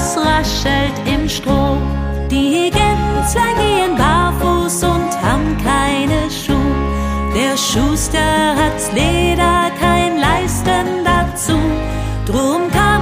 es raschelt im Stroh. Die Gänzlein gehen barfuß und haben keine Schuh. Der Schuster hat's Leder, kein Leisten dazu. Drum kann